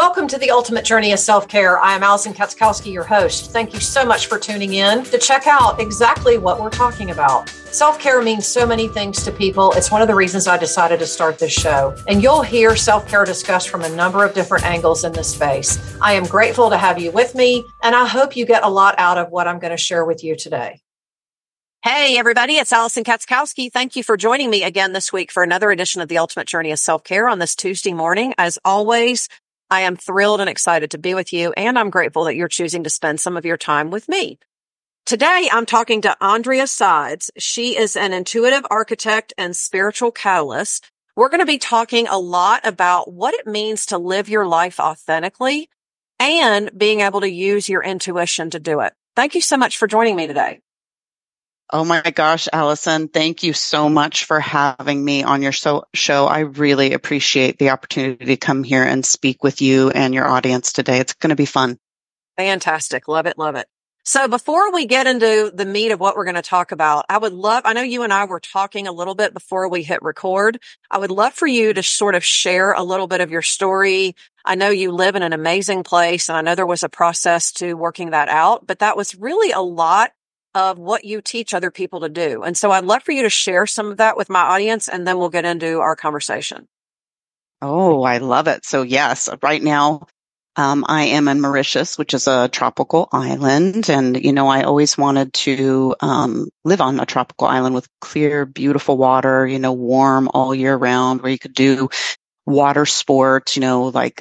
Welcome to the Ultimate Journey of Self-Care. I am Allison Katzkowski, your host. Thank you so much for tuning in to check out exactly what we're talking about. Self-care means so many things to people. It's one of the reasons I decided to start this show. And you'll hear self-care discussed from a number of different angles in this space. I am grateful to have you with me, and I hope you get a lot out of what I'm going to share with you today. Hey, everybody, it's Allison Katzkowski. Thank you for joining me again this week for another edition of the Ultimate Journey of Self-Care on this Tuesday morning. As always, I am thrilled and excited to be with you, and I'm grateful that you're choosing to spend some of your time with me. Today, I'm talking to Andrea Sides. She is an intuitive architect and spiritual catalyst. We're going to be talking a lot about what it means to live your life authentically and being able to use your intuition to do it. Thank you so much for joining me today. Oh my gosh, Allison, thank you so much for having me on your show. I really appreciate the opportunity to come here and speak with you and your audience today. It's going to be fun. Fantastic. Love it. Love it. So before we get into the meat of what we're going to talk about, I know you and I were talking a little bit before we hit record. I would love for you to sort of share a little bit of your story. I know you live in an amazing place, and I know there was a process to working that out, but that was really a lot of what you teach other people to do. And so I'd love for you to share some of that with my audience, and then we'll get into our conversation. Oh, I love it. So yes, right now, I am in Mauritius, which is a tropical island. And, I always wanted to, live on a tropical island with clear, beautiful water, warm all year round, where you could do water sports, like,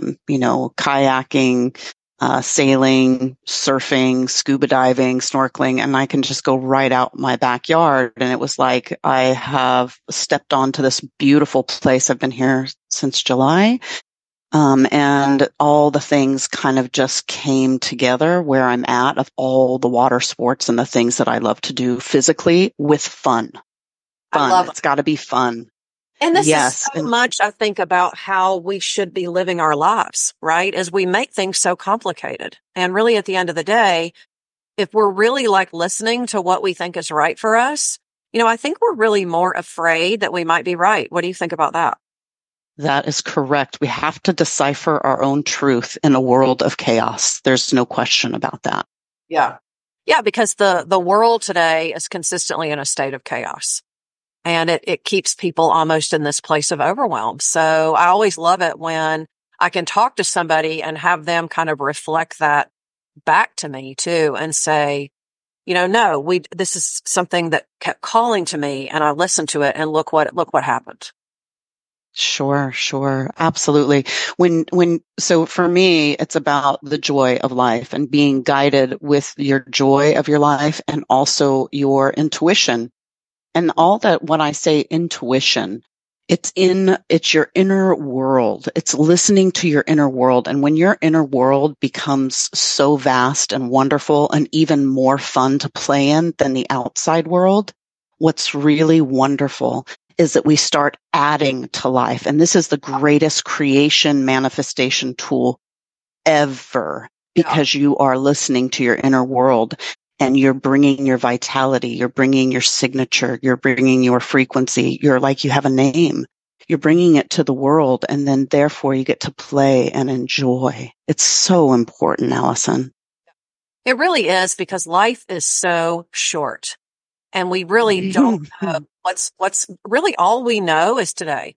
kayaking, sailing, surfing, scuba diving, snorkeling, and I can just go right out my backyard. And it was like I have stepped onto this beautiful place. I've been here since July. And all the things kind of just came together where I'm at, of all the water sports and the things that I love to do physically with fun. It's got to be fun. And this is so much, I think, about how we should be living our lives, right? As we make things so complicated. And really, at the end of the day, if we're really listening to what we think is right for us, I think we're really more afraid that we might be right. What do you think about that? That is correct. We have to decipher our own truth in a world of chaos. There's no question about that. Yeah. Yeah, because the world today is consistently in a state of chaos. And it keeps people almost in this place of overwhelm. So I always love it when I can talk to somebody and have them kind of reflect that back to me too, and say, this is something that kept calling to me, and I listened to it, and look what happened. Sure. Absolutely. So for me, it's about the joy of life and being guided with your joy of your life and also your intuition. And all that, when I say intuition, it's your inner world. It's listening to your inner world. And when your inner world becomes so vast and wonderful and even more fun to play in than the outside world, what's really wonderful is that we start adding to life. And this is the greatest creation manifestation tool ever, because you are listening to your inner world. And you're bringing your vitality, you're bringing your signature, you're bringing your frequency. You're like, you have a name. You're bringing it to the world, and then therefore you get to play and enjoy. It's so important, Allison. It really is, because life is so short, and we really don't know what's really all we know is today.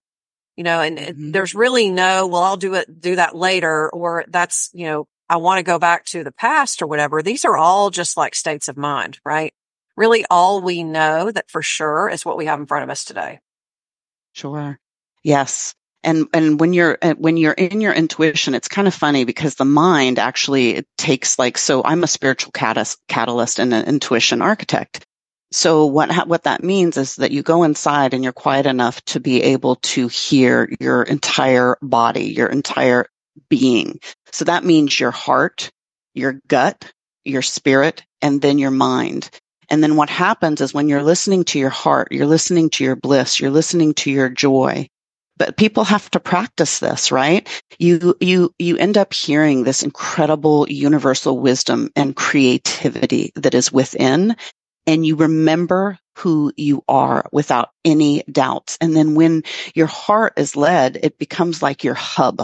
And there's really no, well, I'll do that later, or that's, I want to go back to the past or whatever. These are all just like states of mind, right? Really, all we know that for sure is what we have in front of us today. Sure. Yes. And when you're in your intuition, it's kind of funny because the mind actually, it takes so I'm a spiritual catalyst and an intuition architect. So what that means is that you go inside and you're quiet enough to be able to hear your entire body, your entire being. So that means your heart, your gut, your spirit, and then your mind. And then what happens is when you're listening to your heart, you're listening to your bliss, you're listening to your joy. But people have to practice this, right? You end up hearing this incredible universal wisdom and creativity that is within, and you remember who you are without any doubts. And then when your heart is led, it becomes like your hub.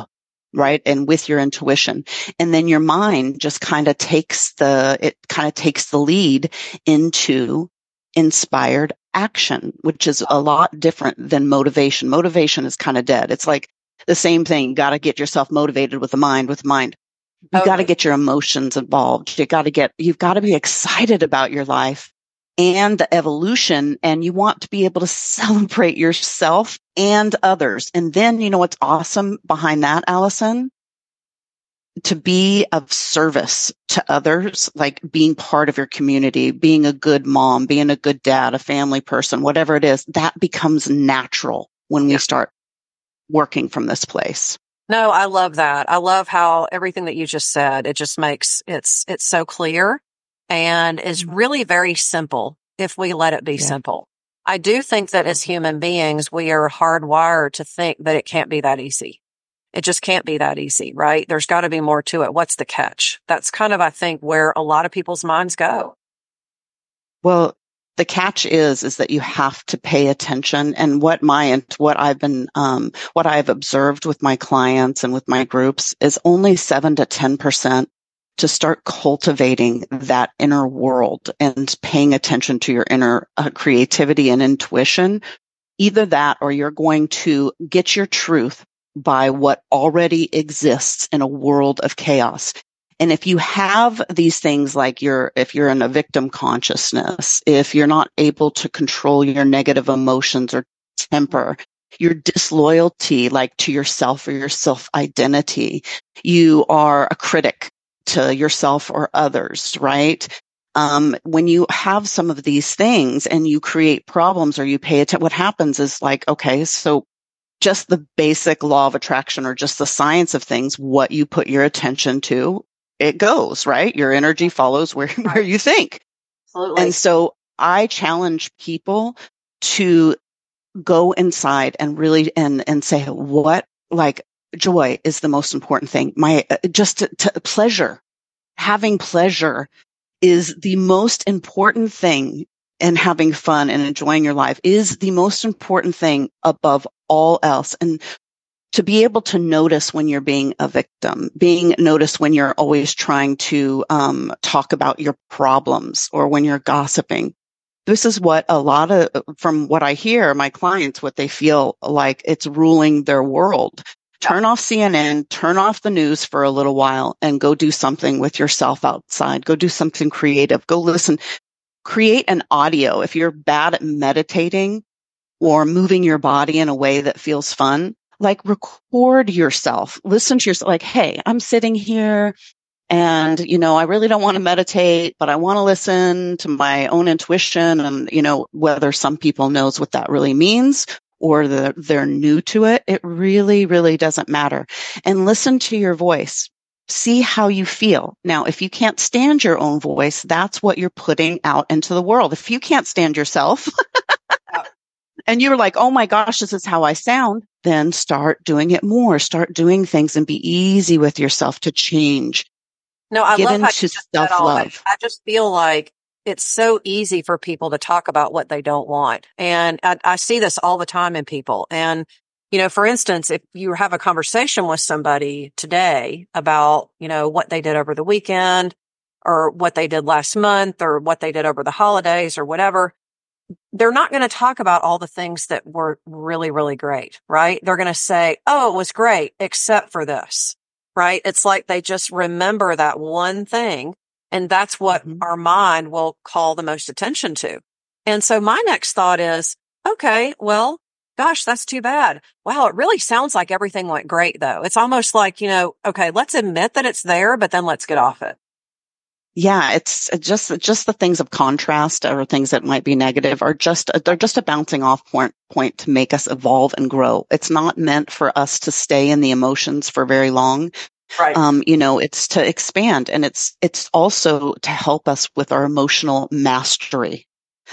right? And with your intuition. And then your mind just kind of takes the lead into inspired action, which is a lot different than motivation. Motivation is kind of dead. It's like the same thing. You got to get yourself motivated with the mind. You've got to get your emotions involved. You've got to be excited about your life and the evolution, and you want to be able to celebrate yourself and others. And then, you know what's awesome behind that, Allison? To be of service to others, like being part of your community, being a good mom, being a good dad, a family person, whatever it is, that becomes natural when we start working from this place. No, I love that. I love how everything that you just said, it just makes it's so clear and is really very simple if we let it be simple. I do think that as human beings, we are hardwired to think that it can't be that easy. It just can't be that easy, right? There's got to be more to it. What's the catch? That's kind of, I think, where a lot of people's minds go. Well, the catch is that you have to pay attention. And what I've observed with my clients and with my groups is only 7 to 10% to start cultivating that inner world and paying attention to your inner creativity and intuition. Either that, or you're going to get your truth by what already exists in a world of chaos. And if you have these things like if you're in a victim consciousness, if you're not able to control your negative emotions or temper, your disloyalty, like to yourself or your self-identity, you are a critic to yourself or others, right? When you have some of these things and you create problems or you pay attention, what happens is like, okay, so just the basic law of attraction or just the science of things, what you put your attention to, it goes, right? Your energy follows where you think. Absolutely. And so I challenge people to go inside and really, and say, what, like, joy is the most important thing. Pleasure, having pleasure is the most important thing, and having fun and enjoying your life is the most important thing above all else. And to be able to notice when you're being a victim, notice when you're always trying to talk about your problems or when you're gossiping. This is what from what I hear, my clients, what they feel like it's ruling their world. Turn off CNN, turn off the news for a little while and go do something with yourself outside. Go do something creative. Go listen. Create an audio. If you're bad at meditating or moving your body in a way that feels fun, like record yourself, listen to yourself, like, hey, I'm sitting here and, I really don't want to meditate, but I want to listen to my own intuition. And, whether some people knows what that really means or they're new to it, it really, really doesn't matter. And listen to your voice. See how you feel. Now, if you can't stand your own voice, that's what you're putting out into the world. If you can't stand yourself and you're like, oh my gosh, this is how I sound, then start doing it more. Start doing things and be easy with yourself to change. No, I Get love into how you just said all self-love. that. I just feel like it's so easy for people to talk about what they don't want. And I see this all the time in people. And, for instance, if you have a conversation with somebody today about, what they did over the weekend or what they did last month or what they did over the holidays or whatever, they're not going to talk about all the things that were really, really great, right? They're going to say, oh, it was great, except for this, right? It's like they just remember that one thing. And that's what our mind will call the most attention to. And so my next thought is, okay, well, gosh, that's too bad. Wow, it really sounds like everything went great, though. It's almost like, okay, let's admit that it's there, but then let's get off it. Yeah, it's just the things of contrast or things that might be negative they're just a bouncing off point to make us evolve and grow. It's not meant for us to stay in the emotions for very long. Right. It's to expand, and it's also to help us with our emotional mastery.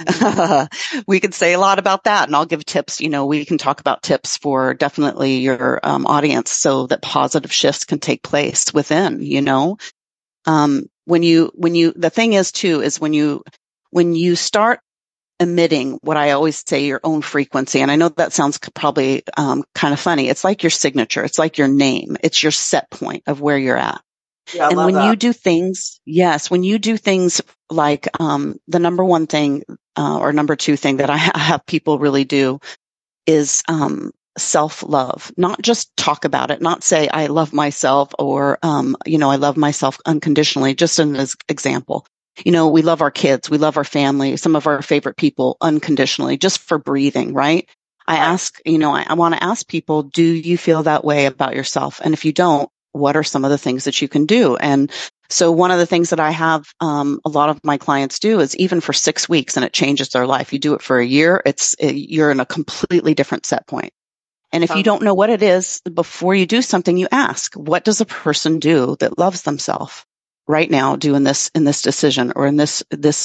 We could say a lot about that, and I'll give tips. We can talk about tips for definitely your audience so that positive shifts can take place within, the thing is too, is when you start emitting what I always say, your own frequency. And I know that sounds probably kind of funny. It's like your signature. It's like your name. It's your set point of where you're at. Yeah, and when you do things, when you do things like the number one thing or number two thing that I have people really do is self-love. Not just talk about it, not say I love myself or, I love myself unconditionally, just an example. We love our kids, we love our family, some of our favorite people unconditionally, just for breathing, right? I want to ask people, do you feel that way about yourself? And if you don't, what are some of the things that you can do? And so one of the things that I have a lot of my clients do is even for 6 weeks, and it changes their life. You do it for a year, you're in a completely different set point. And if you don't know what it is, before you do something, you ask, what does a person do that loves themselves right now, do in this decision or in this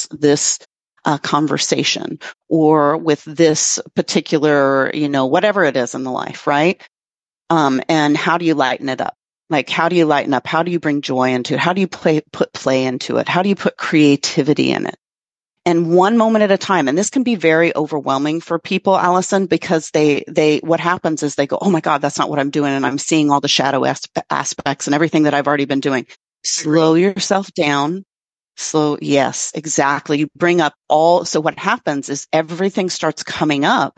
conversation or with this particular, whatever it is in the life, right? And how do you lighten it up? Like, how do you lighten up? How do you bring joy into it? How do you put play into it? How do you put creativity in it? And one moment at a time. And this can be very overwhelming for people, Allison, because what happens is they go, oh my God, that's not what I'm doing. And I'm seeing all the shadow aspects and everything that I've already been doing. Slow yourself down. Yes, exactly. You bring up so what happens is everything starts coming up.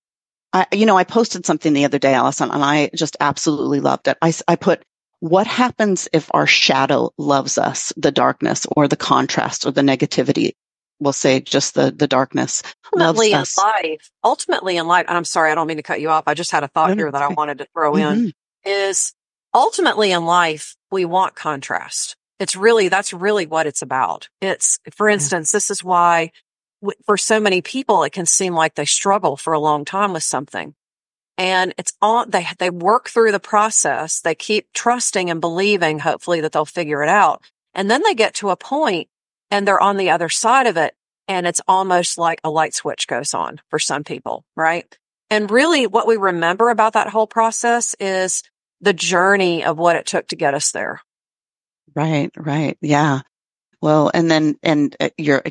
I posted something the other day, Allison, and I just absolutely loved it. I put, what happens if our shadow loves us, the darkness or the contrast or the negativity? We'll say just the darkness. Ultimately in life, and I'm sorry, I don't mean to cut you off. I just had a thought here that I wanted to throw in, is ultimately in life, we want contrast. That's really what it's about. For instance, this is why for so many people, it can seem like they struggle for a long time with something. And they work through the process. They keep trusting and believing, hopefully, that they'll figure it out. And then they get to a point and they're on the other side of it. And it's almost like a light switch goes on for some people, right? And really what we remember about that whole process is the journey of what it took to get us there. Right. Yeah. Well, and you're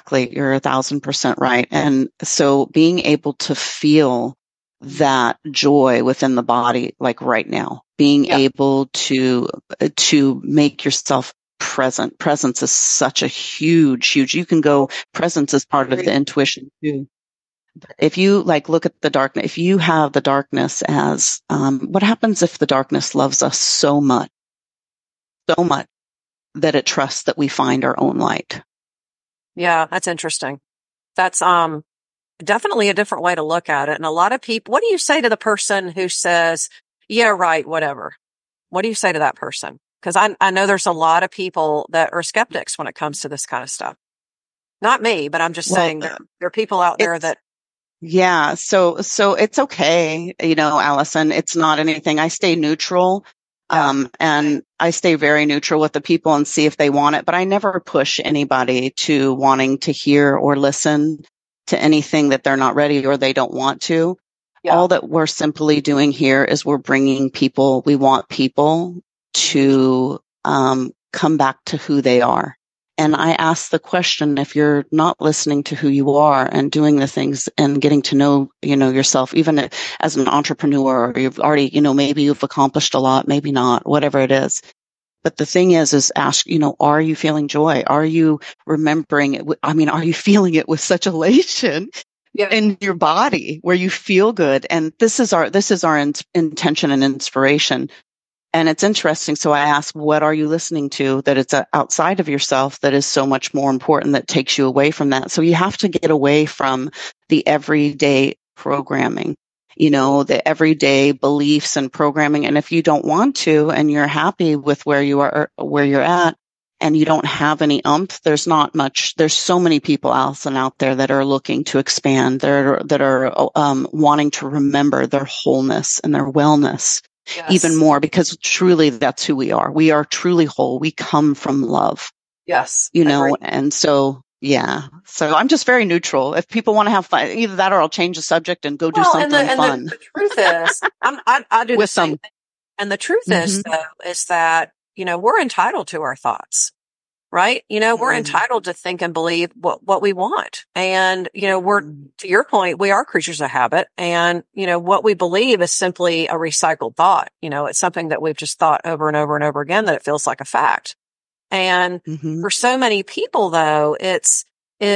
1,000% right. And so being able to feel that joy within the body, like right now, being able to make yourself present. Presence is such a huge, you can go, presence is part of the intuition too. If you look at the darkness, if you have the darkness as, what happens if the darkness loves us so much that it trusts that we find our own light? Yeah, that's interesting. That's definitely a different way to look at it. And a lot of people, what do you say to the person who says, yeah, right, whatever? What do you say to that person? Because I know there's a lot of people that are skeptics when it comes to this kind of stuff. Not me, but I'm just saying there are people out there that. Yeah. So it's okay. Allison, it's not anything. I stay neutral. And I stay very neutral with the people and see if they want it, but I never push anybody to wanting to hear or listen to anything that they're not ready or they don't want to. Yeah. All that we're simply doing here is we want people to come back to who they are. And I ask the question, if you're not listening to who you are and doing the things and getting to know, yourself, even as an entrepreneur, or you've already, maybe you've accomplished a lot, maybe not, whatever it is. But the thing is ask, are you feeling joy? Are you remembering it? Are you feeling it with such elation in your body where you feel good? And this is our intention and inspiration. And it's interesting. So I ask, what are you listening to that it's outside of yourself that is so much more important, that takes you away from that? So you have to get away from the everyday programming, the everyday beliefs and programming. And if you don't want to, and you're happy with where you are, where you're at, and you don't have any there's not much. There's so many people, Allison, out there that are looking to expand, that are wanting to remember their wholeness and their wellness. Yes. Even more, because truly that's who we are. We are truly whole. We come from love. Yes. And so, yeah. So I'm just very neutral. If people want to have fun, either that or I'll change the subject and go do something fun. The truth is, I do the same thing. And the truth is, though, is that, we're entitled to our thoughts, right? We're entitled to think and believe what we want. And, we're, to your point, we are creatures of habit. And, what we believe is simply a recycled thought. It's something that we've just thought over and over and over again that it feels like a fact. And for so many people, though, it's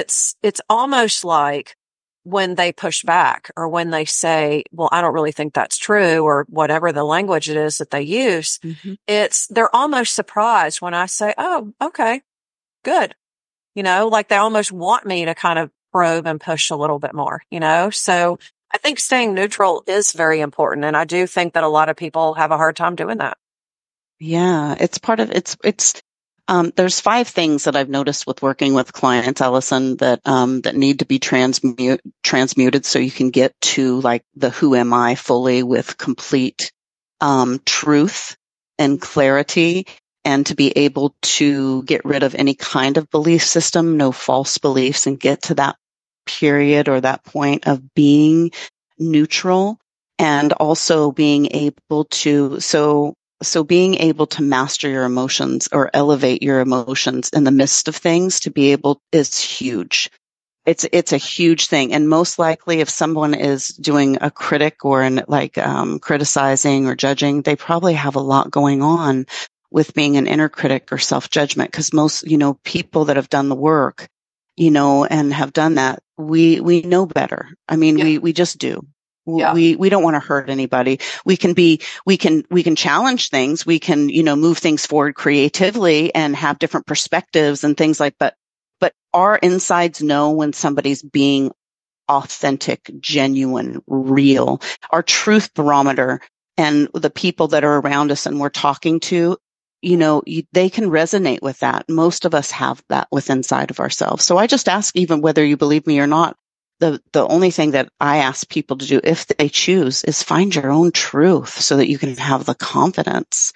almost like when they push back or when they say, well, I don't really think that's true, or whatever the language it is that they use, they're almost surprised when I say, oh, okay, good. Like they almost want me to kind of probe and push a little bit more, So I think staying neutral is very important. And I do think that a lot of people have a hard time doing that. Yeah, it's part of there's 5 things that I've noticed with working with clients, Allison, that need to be transmuted so you can get to like the who am I fully with complete truth and clarity, and to be able to get rid of any kind of belief system, no false beliefs, and get to that period or that point of being neutral, and also being able to So being able to master your emotions or elevate your emotions in the midst of things is huge. It's a huge thing. And most likely if someone is doing a critic or criticizing or judging, they probably have a lot going on with being an inner critic or self-judgment. Cause most, people that have done the work, and have done that, we know better. I mean, we just do. Yeah. We don't want to hurt anybody. We can challenge things. We can, move things forward creatively and have different perspectives and things like that. But our insides know when somebody's being authentic, genuine, real. Our truth barometer and the people that are around us and we're talking to, they can resonate with that. Most of us have that within inside of ourselves. So I just ask, even whether you believe me or not, the only thing that I ask people to do, if they choose, is find your own truth so that you can have the confidence,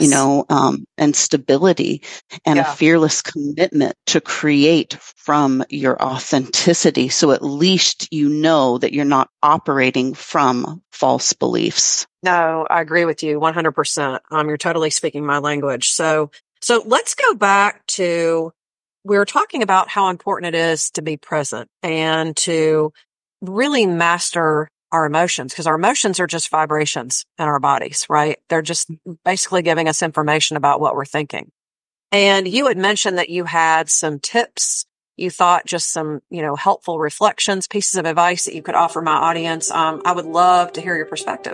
and stability and a fearless commitment to create from your authenticity. So at least you know that you're not operating from false beliefs. No, I agree with you 100%. You're totally speaking my language. So let's go back to, we were talking about how important it is to be present and to really master our emotions, because our emotions are just vibrations in our bodies, right? They're just basically giving us information about what we're thinking. And you had mentioned that you had some tips. You thought just some, helpful reflections, pieces of advice that you could offer my audience. I would love to hear your perspective.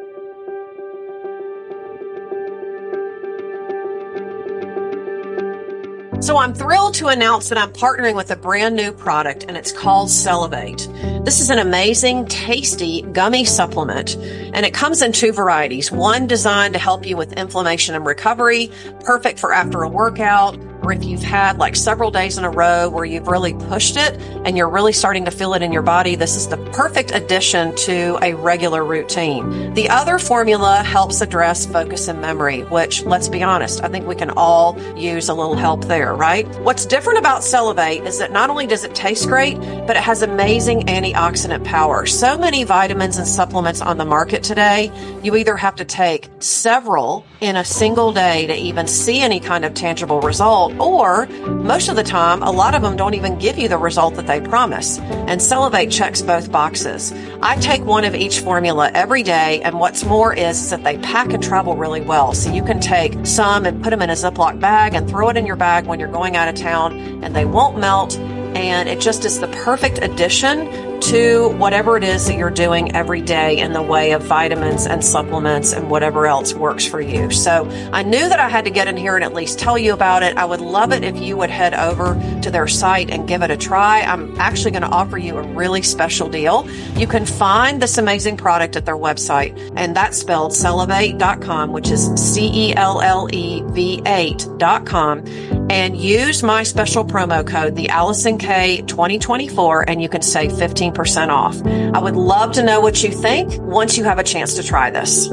So I'm thrilled to announce that I'm partnering with a brand new product, and it's called Cellivate. This is an amazing, tasty gummy supplement, and it comes in 2 varieties. One designed to help you with inflammation and recovery, perfect for after a workout, or if you've had like several days in a row where you've really pushed it and you're really starting to feel it in your body. This is the perfect addition to a regular routine. The other formula helps address focus and memory, which, let's be honest, I think we can all use a little help there, right? What's different about Cellivate is that not only does it taste great, but it has amazing antioxidant power. So many vitamins and supplements on the market today, you either have to take several in a single day to even see any kind of tangible result, or most of the time, a lot of them don't even give you the result that they promise. And Cellivate checks both boxes. I take one of each formula every day, and what's more is that they pack and travel really well. So you can take some and put them in a Ziploc bag and throw it in your bag when you're going out of town, and they won't melt. And it just is the perfect addition to whatever it is that you're doing every day in the way of vitamins and supplements and whatever else works for you. So I knew that I had to get in here and at least tell you about it. I would love it if you would head over to their site and give it a try. I'm actually going to offer you a really special deal. You can find this amazing product at their website, and that's spelled Cellivate.com, which is CELLEV8.com. And use my special promo code, the Allison K 2024, and you can save 15% off. I would love to know what you think once you have a chance to try this.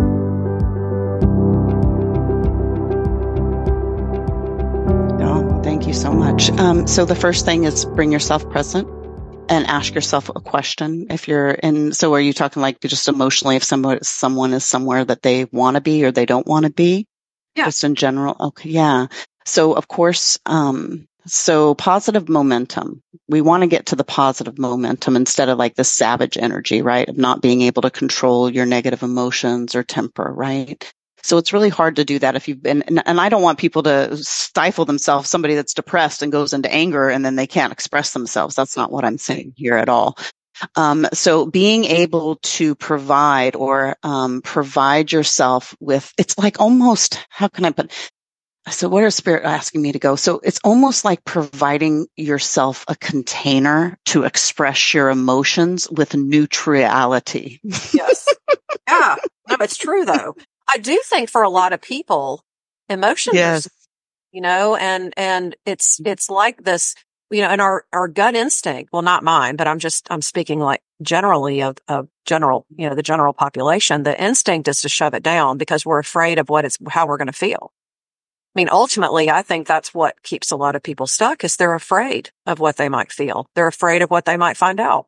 Oh, thank you so much. So the first thing is bring yourself present and ask yourself a question. If you're in, so are you talking like just emotionally, if someone is somewhere that they want to be or they don't want to be? Yeah. Just in general. Okay. Yeah. So of course, so positive momentum. We want to get to the positive momentum instead of like the savage energy, right? Of not being able to control your negative emotions or temper, right? So it's really hard to do that if you've been, and I don't want people to stifle themselves, somebody that's depressed and goes into anger and then they can't express themselves. That's not what I'm saying here at all. So being able to provide or provide yourself with, it's like almost, how can I put, so where is Spirit asking me to go? So it's almost like providing yourself a container to express your emotions with neutrality. Yes. Yeah. No, it's true though. I do think for a lot of people, emotions Yes. are, and it's like this, and our gut instinct, well, not mine, but I'm speaking like generally of general, the general population. The instinct is to shove it down because we're afraid of how we're going to feel. I mean, ultimately, I think that's what keeps a lot of people stuck is they're afraid of what they might feel. They're afraid of what they might find out.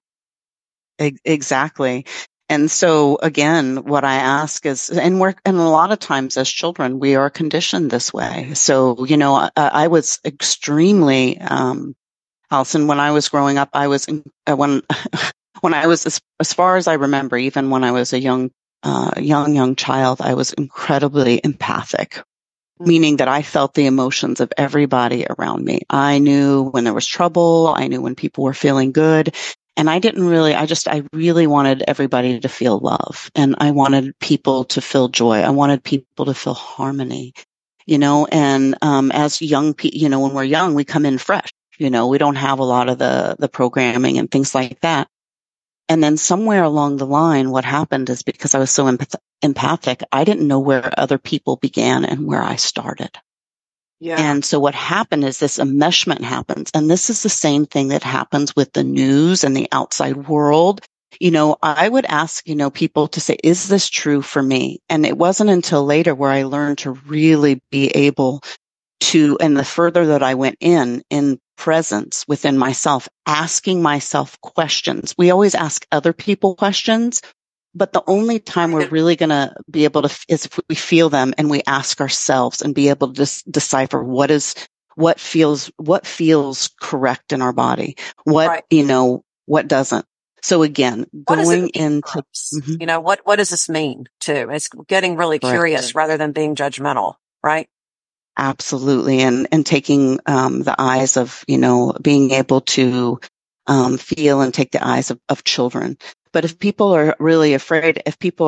Exactly. And so again, what I ask is, and a lot of times as children, we are conditioned this way. So, I was extremely, Allison, when I was growing up, I was, when I was, as far as I remember, even when I was a young child, I was incredibly empathic. Meaning that I felt the emotions of everybody around me. I knew when there was trouble. I knew when people were feeling good. And I really wanted everybody to feel love. And I wanted people to feel joy. I wanted people to feel harmony, and, as young people, when we're young, we come in fresh, we don't have a lot of the programming and things like that. And then somewhere along the line, what happened is because I was so empathic, I didn't know where other people began and where I started. Yeah. And so what happened is this enmeshment happens. And this is the same thing that happens with the news and the outside world. I would ask, people to say, is this true for me? And it wasn't until later where I learned to really be able to, and the further that I went in presence within myself, asking myself questions. We always ask other people questions, but the only time we're really going to be able to is if we feel them and we ask ourselves and be able to decipher what feels correct in our body, what doesn't. So again, going into, what does this mean too? It's getting really curious rather than being judgmental, right? Absolutely. And taking, the eyes of, being able to, feel and take the eyes of children. But if people are really afraid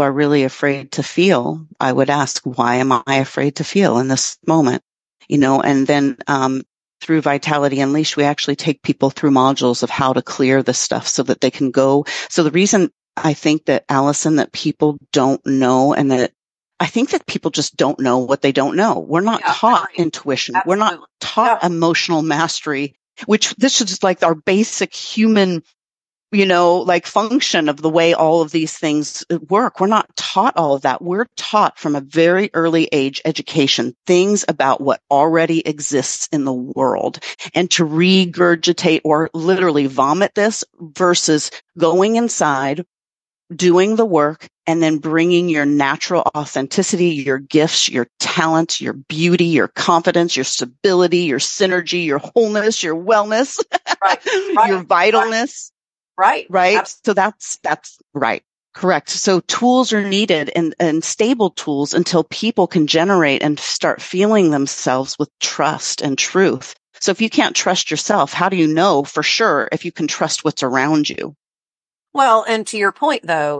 to feel, I would ask, why am I afraid to feel in this moment? And then, through Vitality Unleashed, we actually take people through modules of how to clear this stuff so that they can go. So the reason I think that, Allison, that people don't know and that I think that people just don't know what they don't know. We're not taught intuition. Absolutely. We're not taught emotional mastery, which this is just like our basic human, function of the way all of these things work. We're not taught all of that. We're taught from a very early age education, things about what already exists in the world and to regurgitate or literally vomit this versus going inside, doing the work, and then bringing your natural authenticity, your gifts, your talents, your beauty, your confidence, your stability, your synergy, your wholeness, your wellness, your vitalness. Right. So that's right. Correct. So tools are needed and stable tools until people can generate and start feeling themselves with trust and truth. So if you can't trust yourself, how do you know for sure if you can trust what's around you? Well, and to your point, though,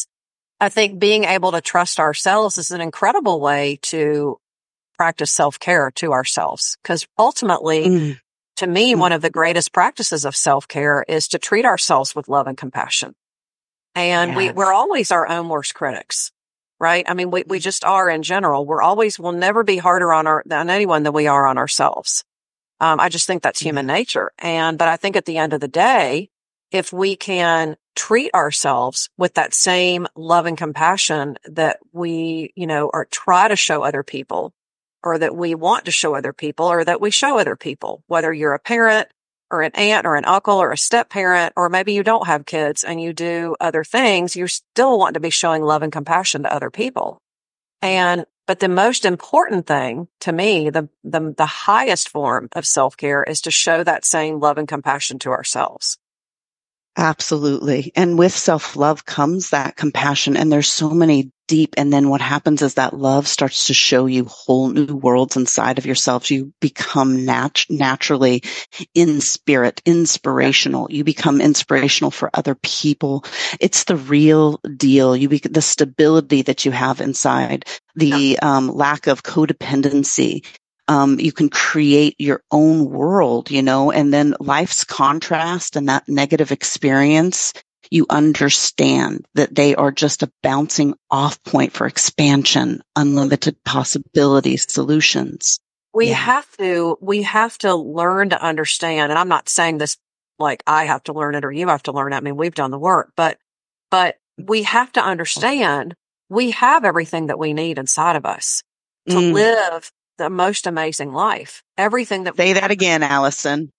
I think being able to trust ourselves is an incredible way to practice self-care to ourselves. Because ultimately, to me, one of the greatest practices of self-care is to treat ourselves with love and compassion. And we're always our own worst critics, right? I mean, we just are in general. We'll never be harder on anyone than we are on ourselves. I just think that's human nature. But I think at the end of the day, if we can treat ourselves with that same love and compassion that we, or try to show other people, or that we want to show other people, or that we show other people, whether you're a parent or an aunt or an uncle or a step parent, or maybe you don't have kids and you do other things, you still want to be showing love and compassion to other people. But But the most important thing to me, the highest form of self-care is to show that same love and compassion to ourselves. Absolutely. And with self-love comes that compassion. And there's so many deep. And then what happens is that love starts to show you whole new worlds inside of yourselves. You become naturally in spirit, inspirational. You become inspirational for other people. It's the real deal. The stability that you have inside, the lack of codependency. You can create your own world, and then life's contrast and that negative experience, you understand that they are just a bouncing off point for expansion, unlimited possibilities, solutions. We have to learn to understand. And I'm not saying this like I have to learn it or you have to learn it. I mean, we've done the work, but we have to understand we have everything that we need inside of us to live the most amazing life. Everything that say that again, Allison.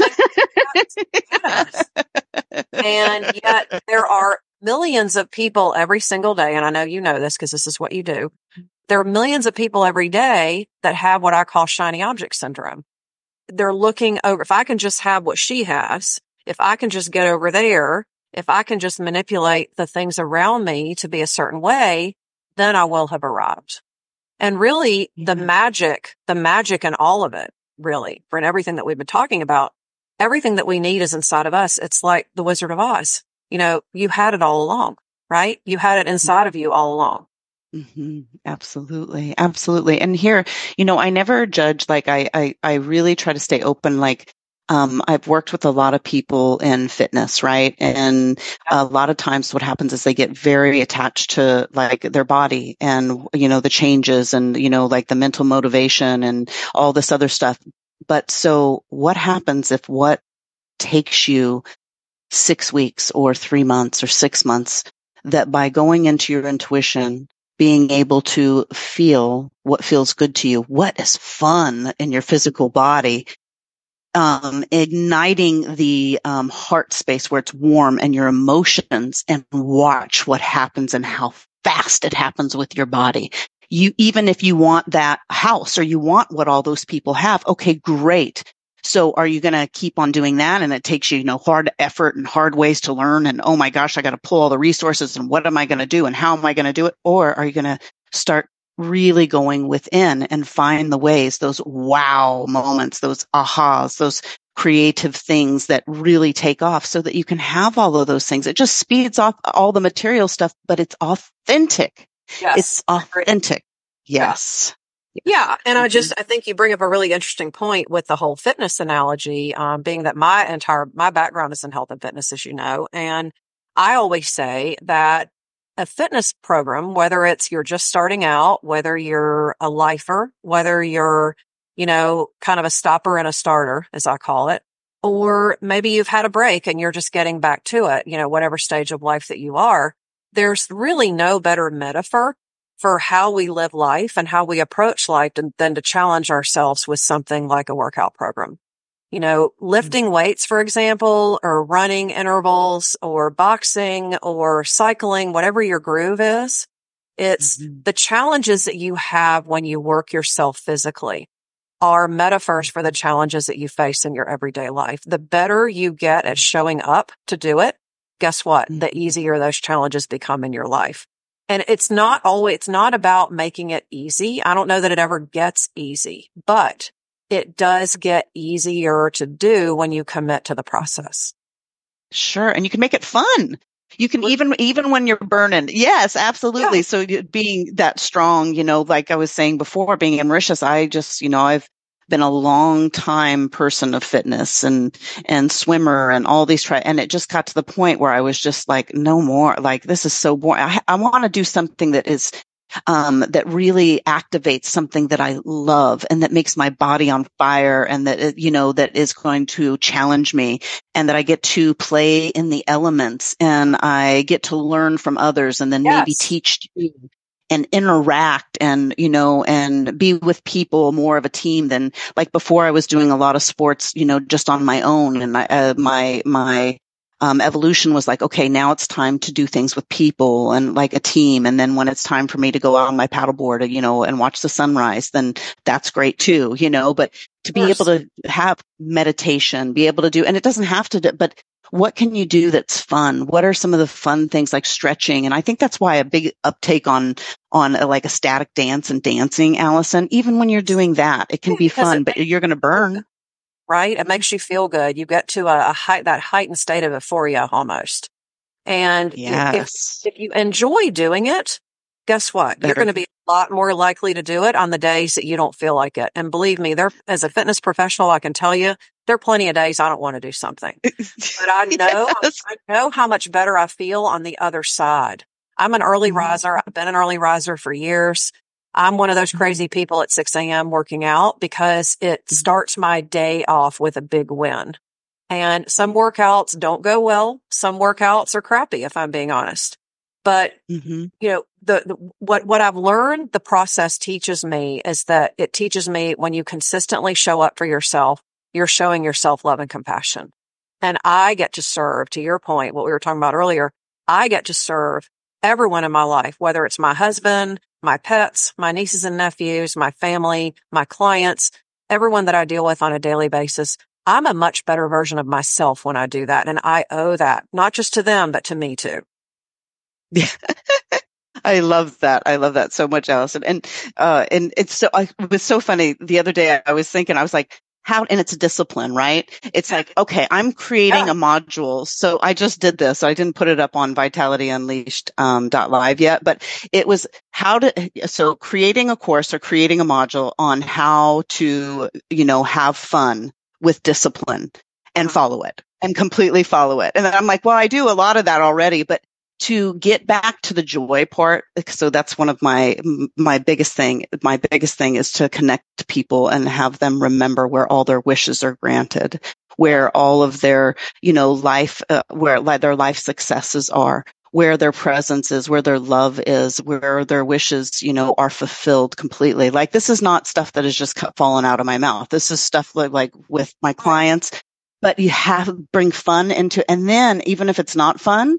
And yet there are millions of people every single day. And I know you know this because this is what you do. There are millions of people every day that have what I call shiny object syndrome. They're looking over, if I can just have what she has, if I can just get over there, if I can just manipulate the things around me to be a certain way, then I will have arrived. And really the magic in all of it, really, for everything that we've been talking about, everything that we need is inside of us. It's like the Wizard of Oz. You had it all along, right? You had it inside of you all along. Mm-hmm. Absolutely. Absolutely. And here, I never judge, like I really try to stay open. Like, I've worked with a lot of people in fitness, right? And a lot of times what happens is they get very attached to like their body and, the changes and, like the mental motivation and all this other stuff. But so what happens if what takes you 6 weeks or 3 months or 6 months, that by going into your intuition, being able to feel what feels good to you, what is fun in your physical body, igniting the heart space where it's warm and your emotions, and watch what happens and how fast it happens with your body. Even if you want that house or you want what all those people have, okay, great. So are you going to keep on doing that? And it takes you, hard effort and hard ways to learn. And oh my gosh, I got to pull all the resources and what am I going to do? And how am I going to do it? Or are you going to start really going within and find the ways, those wow moments, those ahas, those creative things that really take off so that you can have all of those things. It just speeds off all the material stuff, but it's authentic. Yes. It's authentic. Yes. Yeah. And I think you bring up a really interesting point with the whole fitness analogy, being that my background is in health and fitness, as you know. And I always say that a fitness program, whether you're just starting out, whether you're a lifer, whether you're, kind of a stopper and a starter, as I call it, or maybe you've had a break and you're just getting back to it, whatever stage of life that you are, there's really no better metaphor for how we live life and how we approach life than to challenge ourselves with something like a workout program. Lifting weights, for example, or running intervals or boxing or cycling, whatever your groove is, it's the challenges that you have when you work yourself physically are metaphors for the challenges that you face in your everyday life. The better you get at showing up to do it, guess what? The easier those challenges become in your life. And it's not about making it easy. I don't know that it ever gets easy, but it does get easier to do when you commit to the process. Sure. And you can make it fun. You can even when you're burning. Yes, absolutely. Yeah. So being that strong, like I was saying before, being in Mauritius, I just, I've been a long time person of fitness and swimmer and all these and it just got to the point where I was just like, no more, like, this is so boring. I want to do something that is, that really activates something that I love and that makes my body on fire and that, that is going to challenge me and that I get to play in the elements and I get to learn from others and then maybe teach you and interact and, and be with people more of a team than like before I was doing a lot of sports, just on my own. And my Evolution was like, okay, now it's time to do things with people and like a team. And then when it's time for me to go out on my paddleboard, and watch the sunrise, then that's great too, but to be able to have meditation, be able to do, and it doesn't have to, but what can you do that's fun? What are some of the fun things like stretching? And I think that's why a big uptake on like a static dance and dancing, Allison, even when you're doing that, it can be fun, but you're going to burn. Right? It makes you feel good. You get to a heightened state of euphoria almost. And if you enjoy doing it, guess what? You're going to be a lot more likely to do it on the days that you don't feel like it. And believe me, as a fitness professional, I can tell you, there are plenty of days I don't want to do something. But I know how much better I feel on the other side. I'm an early riser. I've been an early riser for years. I'm one of those crazy people at 6 a.m. working out because it starts my day off with a big win. And some workouts don't go well. Some workouts are crappy, if I'm being honest. But, what I've learned, the process teaches me is that it teaches me when you consistently show up for yourself, you're showing yourself love and compassion. And I get to serve, to your point, what we were talking about earlier, I get to serve everyone in my life, whether it's my husband, my pets, my nieces and nephews, my family, my clients, everyone that I deal with on a daily basis. I'm a much better version of myself when I do that. And I owe that, not just to them, but to me too. Yeah. I love that. I love that so much, Allison. And it was so funny. The other day I was like, and it's a discipline, right? It's like, okay, I'm creating a module. So I just did this. I didn't put it up on vitalityunleashed.live yet, but it was so creating a course or creating a module on how to, have fun with discipline and follow it and completely follow it. And then I'm like, well, I do a lot of that already, but to get back to the joy part. So that's one of my biggest thing. My biggest thing is to connect to people and have them remember where all their wishes are granted, where all of their, life, where their life successes are, where their presence is, where their love is, where their wishes, are fulfilled completely. Like this is not stuff that is just falling out of my mouth. This is stuff like with my clients, but you have to bring fun into, and then even if it's not fun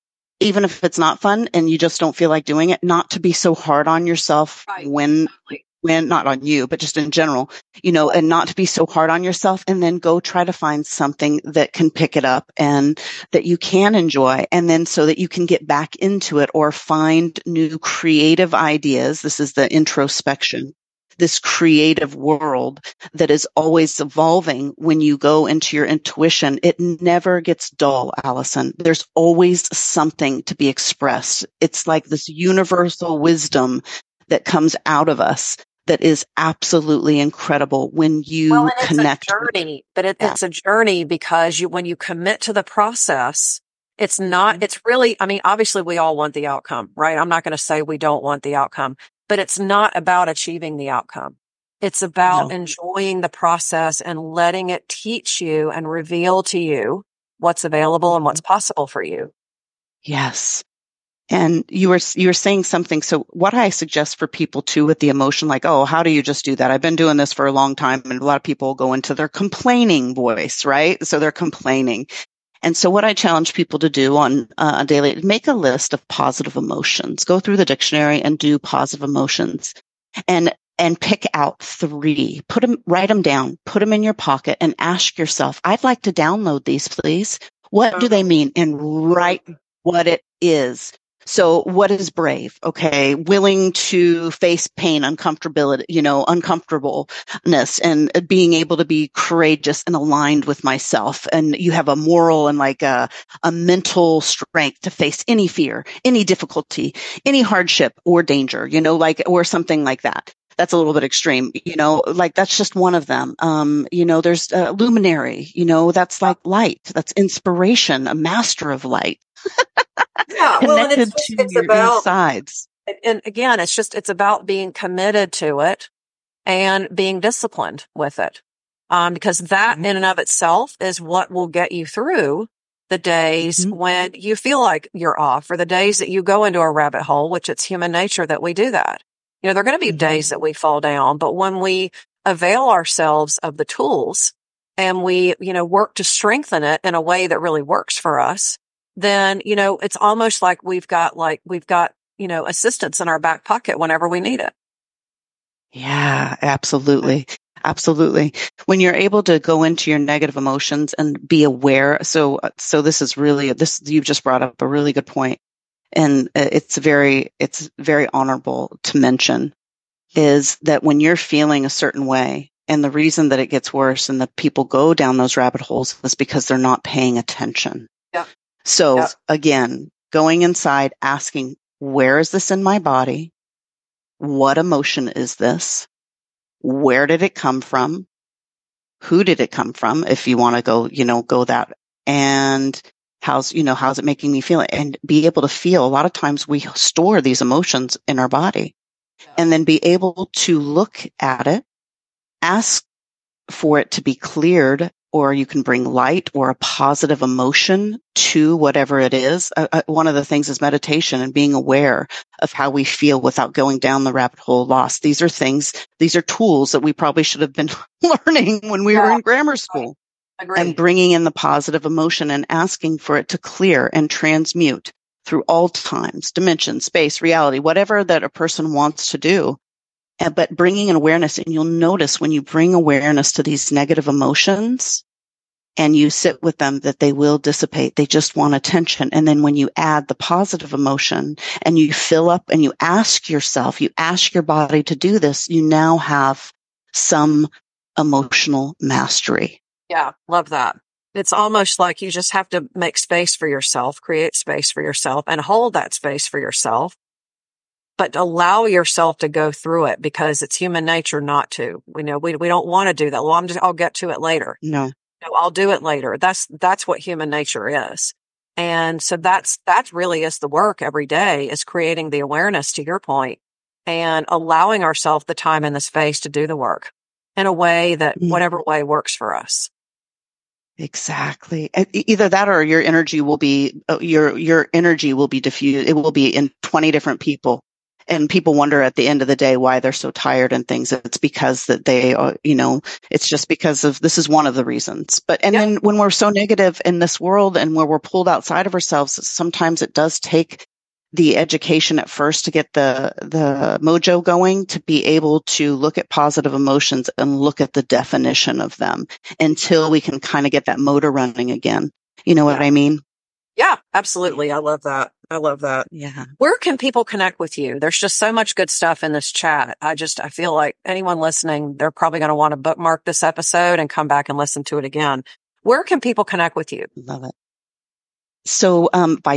and you just don't feel like doing it, not to be so hard on yourself when not on you, but just in general, and not to be so hard on yourself, and then go try to find something that can pick it up and that you can enjoy. And then so that you can get back into it or find new creative ideas. This is the introspection. This creative world that is always evolving. When you go into your intuition, it never gets dull, Allison. There's always something to be expressed. It's like this universal wisdom that comes out of us that is absolutely incredible when you connect. It's a journey, but it's a journey because when you commit to the process, it's really, obviously we all want the outcome, right? I'm not going to say we don't want the outcome. But it's not about achieving the outcome. It's about enjoying the process and letting it teach you and reveal to you what's available and what's possible for you. Yes. And you were saying something. So what I suggest for people too with the emotion, like, oh, how do you just do that? I've been doing this for a long time. And a lot of people go into their complaining voice, right? So they're complaining. And so what I challenge people to do on a daily, make a list of positive emotions. Go through the dictionary and do positive emotions and pick out 3. Write them down, put them in your pocket and ask yourself, I'd like to download these, please. What do they mean? And write what it is. So what is brave? Okay. Willing to face pain, uncomfortability, uncomfortableness, and being able to be courageous and aligned with myself. And you have a moral and like a mental strength to face any fear, any difficulty, any hardship or danger, or something like that. That's a little bit extreme, that's just one of them. There's a luminary, that's like light, that's inspiration, a master of light. Yeah, connected to your insides. And again, it's about being committed to it and being disciplined with it. Because that in and of itself is what will get you through the days when you feel like you're off, or the days that you go into a rabbit hole, which it's human nature that we do that. There are going to be days that we fall down, but when we avail ourselves of the tools and we, work to strengthen it in a way that really works for us, then, it's almost like we've got, assistance in our back pocket whenever we need it. Yeah, absolutely. Absolutely. When you're able to go into your negative emotions and be aware. So this is really, you've just brought up a really good point. And it's very honorable to mention is that when you're feeling a certain way, and the reason that it gets worse and that people go down those rabbit holes is because they're not paying attention. Yeah. So again, going inside, asking, where is this in my body? What emotion is this? Where did it come from? Who did it come from? If you want to go that, and how's it making me feel? And be able to feel. A lot of times we store these emotions in our body, and then be able to look at it, ask for it to be cleared, or you can bring light or a positive emotion to whatever it is. One of the things is meditation and being aware of how we feel without going down the rabbit hole lost. These are tools that we probably should have been learning when we were in grammar school. Agreed. And bringing in the positive emotion and asking for it to clear and transmute through all times, dimensions, space, reality, whatever that a person wants to do. But bringing an awareness, and you'll notice when you bring awareness to these negative emotions and you sit with them that they will dissipate. They just want attention. And then when you add the positive emotion and you fill up and you ask yourself, you ask your body to do this, you now have some emotional mastery. Yeah, love that. It's almost like you just have to make space for yourself, create space for yourself, and hold that space for yourself. But allow yourself to go through it, because it's human nature not to. We don't want to do that. Well, I'll get to it later. No, I'll do it later. That's what human nature is. And so that really is the work every day, is creating the awareness, to your point, and allowing ourselves the time and the space to do the work in a way that whatever way works for us. Exactly. Either that or your energy will be, your energy will be diffused. It will be in 20 different people. And people wonder at the end of the day why they're so tired and things. It's because that they are, it's just because of, this is one of the reasons. Then when we're so negative in this world and where we're pulled outside of ourselves, sometimes it does take the education at first to get the mojo going, to be able to look at positive emotions and look at the definition of them until we can kind of get that motor running again. You know what I mean? Yeah, absolutely. I love that. Yeah. Where can people connect with you? There's just so much good stuff in this chat. I feel like anyone listening, they're probably going to want to bookmark this episode and come back and listen to it again. Where can people connect with you? Love it. So,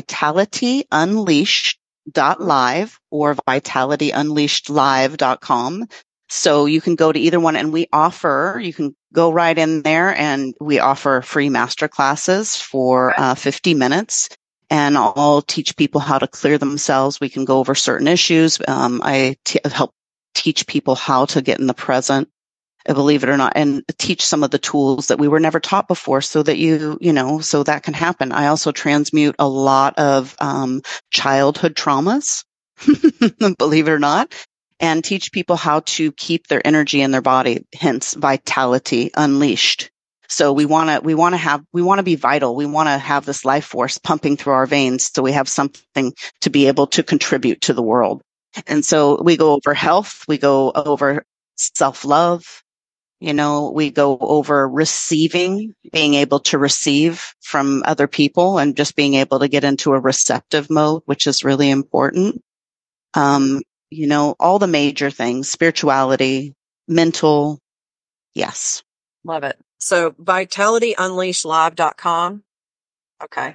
vitalityunleashed.live or vitalityunleashedlive.com. So you can go to either one, and you can go right in there, and we offer free masterclasses for 50 minutes. And I'll teach people how to clear themselves. We can go over certain issues. I help teach people how to get in the present, believe it or not, and teach some of the tools that we were never taught before, so that so that can happen. I also transmute a lot of childhood traumas, believe it or not, and teach people how to keep their energy in their body, hence Vitality Unleashed. So we want to be vital. We want to have this life force pumping through our veins, so we have something to be able to contribute to the world. And so we go over health, we go over self-love, we go over receiving, being able to receive from other people and just being able to get into a receptive mode, which is really important. All the major things, spirituality, mental. Yes. Love it. So vitalityunleashedlive.com. Okay.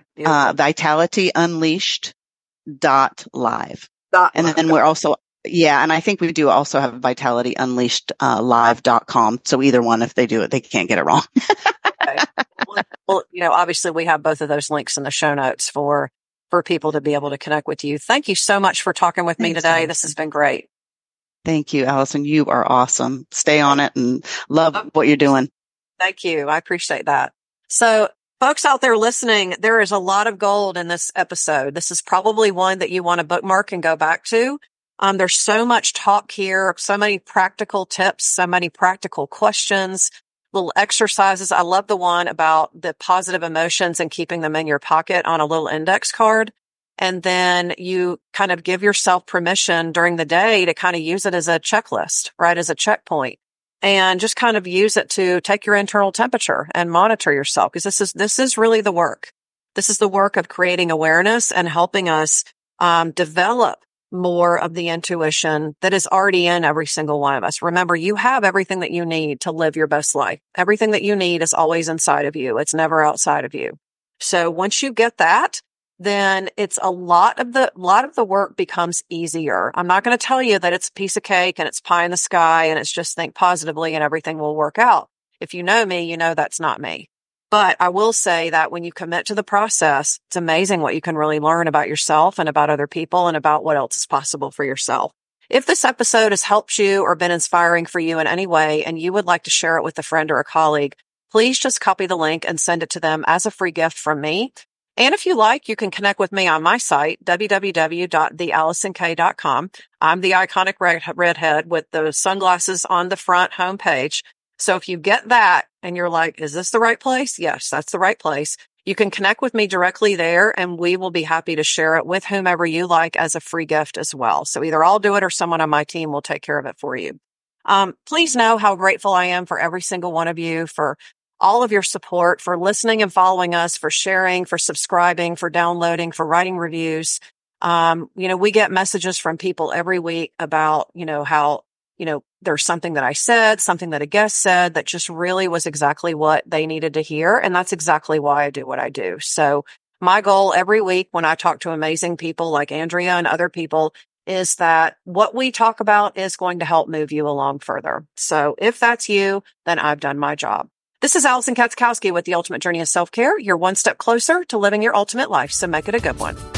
vitalityunleashed.live. And then we're also, and I think we do also have vitalityunleashedlive.com. So either one, if they do it, they can't get it wrong. Okay. Well, obviously we have both of those links in the show notes for people to be able to connect with you. Thank you so much for talking with me today. Allison. This has been great. Thank you, Allison. You are awesome. Stay on it and love what you're doing. Thank you. I appreciate that. So folks out there listening, there is a lot of gold in this episode. This is probably one that you want to bookmark and go back to. There's so much talk here, so many practical tips, so many practical questions. little exercises. I love the one about the positive emotions and keeping them in your pocket on a little index card. And then you kind of give yourself permission during the day to kind of use it as a checklist, right? As a checkpoint, and just kind of use it to take your internal temperature and monitor yourself. Because this is really the work. This is the work of creating awareness and helping us develop more of the intuition that is already in every single one of us. Remember, you have everything that you need to live your best life. Everything that you need is always inside of you. It's never outside of you. So once you get that, then it's a lot of the work becomes easier. I'm not going to tell you that it's a piece of cake and it's pie in the sky and it's just think positively and everything will work out. If you know me, you know that's not me. But I will say that when you commit to the process, it's amazing what you can really learn about yourself and about other people and about what else is possible for yourself. If this episode has helped you or been inspiring for you in any way and you would like to share it with a friend or a colleague, please just copy the link and send it to them as a free gift from me. And if you like, you can connect with me on my site, www.theallisonk.com. I'm the iconic redhead with the sunglasses on the front homepage. So if you get that and you're like, is this the right place? Yes, that's the right place. You can connect with me directly there and we will be happy to share it with whomever you like as a free gift as well. So either I'll do it or someone on my team will take care of it for you. Please know how grateful I am for every single one of you, for all of your support, for listening and following us, for sharing, for subscribing, for downloading, for writing reviews. We get messages from people every week about, how, there's something that I said, something that a guest said that just really was exactly what they needed to hear. And that's exactly why I do what I do. So my goal every week when I talk to amazing people like Andrea and other people is that what we talk about is going to help move you along further. So if that's you, then I've done my job. This is Allison Katzkowski with The Ultimate Journey of Self-Care. You're one step closer to living your ultimate life, so make it a good one.